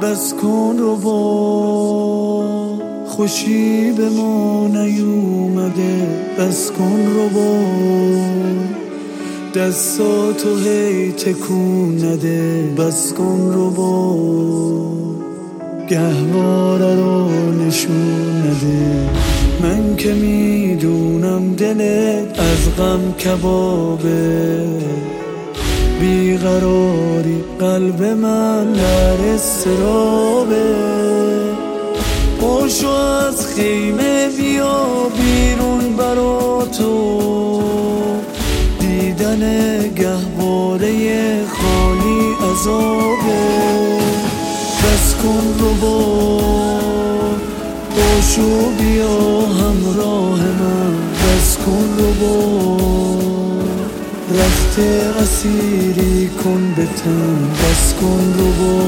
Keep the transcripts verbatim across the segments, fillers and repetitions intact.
بس کن رو با خوشی به ما نیومده، بس کن رو با دستاتو هی تکون نده، بس کن رو با گهواره رو نشون نده. من که میدونم دلت از غم کبابه، بیقراری قلب من در اضطرابه. پاشو از خیمه بیا بیرون برا تو، دیدن گهواره خالی عذابه. بس کن رو با پاشو بیا همراه من، بس کن رو با رخت اسیری کن به تن، بس کن رو با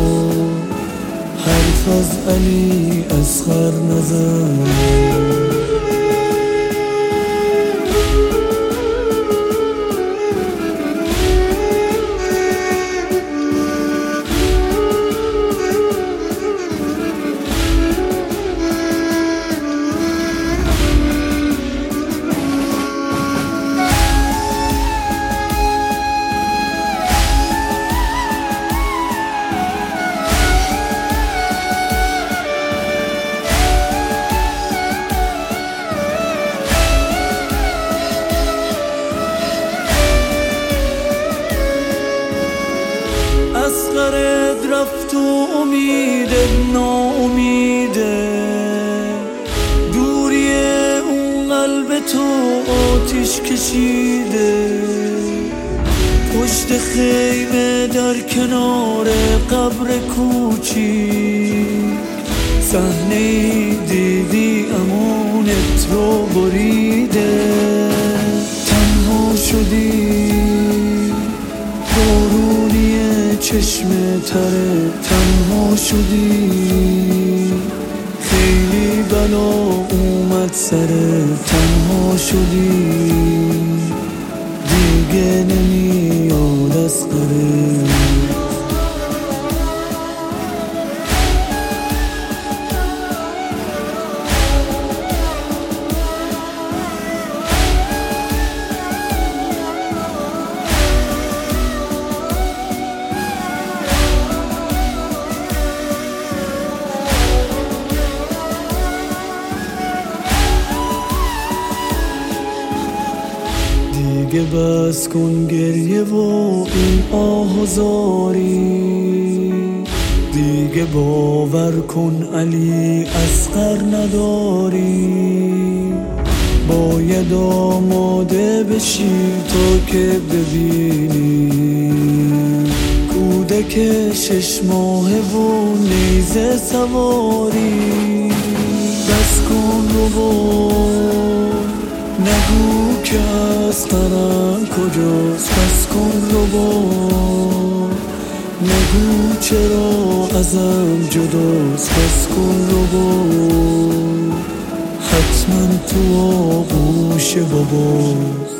حرف از علی اصغر نزن. اصغرت رفت و امیدت ناامیده، دوری اون قلب تو آتیش کشیده. پشت خیمه در کنار قبر کوچیک صحنه‌ای دیدی امونت رو بریده. تنها شدی بارونی چشم تره، تنها شدی خیلی بلا اومد سره، تنها شدی دیگه نمیاد اصغره. دیگه بس کن گریه و این آه و زاری، دیگه باور کن علی اصغر نداری. باید آماده بشی تا که ببینی کودک شش ماهه و نیزه سواری. بس کن رو با نگو که اصغرم کجاست، بس کن رو با نگو چرا ازم جداست، بس کن رو با حتما تو آغوش باباست.